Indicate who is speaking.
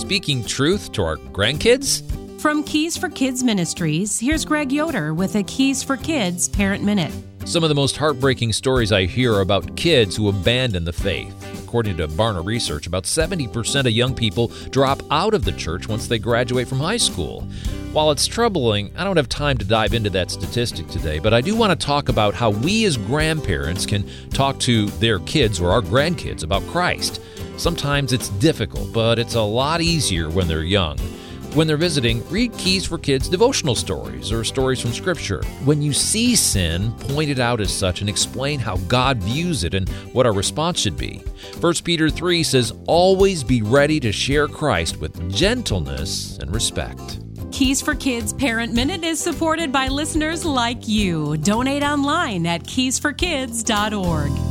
Speaker 1: speaking truth to our grandkids?
Speaker 2: From Keys for Kids Ministries, here's Greg Yoder with a Keys for Kids Parent Minute.
Speaker 1: Some of the most heartbreaking stories I hear are about kids who abandon the faith. According to Barna Research, about 70% of young people drop out of the church once they graduate from high school. While it's troubling, I don't have time to dive into that statistic today, but I do want to talk about how we as grandparents can talk to their kids or our grandkids about Christ. Sometimes it's difficult, but it's a lot easier when they're young. When they're visiting, read Keys for Kids devotional stories or stories from Scripture. When you see sin, point it out as such and explain how God views it and what our response should be. 1 Peter 3 says, always be ready to share Christ with gentleness and respect.
Speaker 2: Keys for Kids Parent Minute is supported by listeners like you. Donate online at keysforkids.org.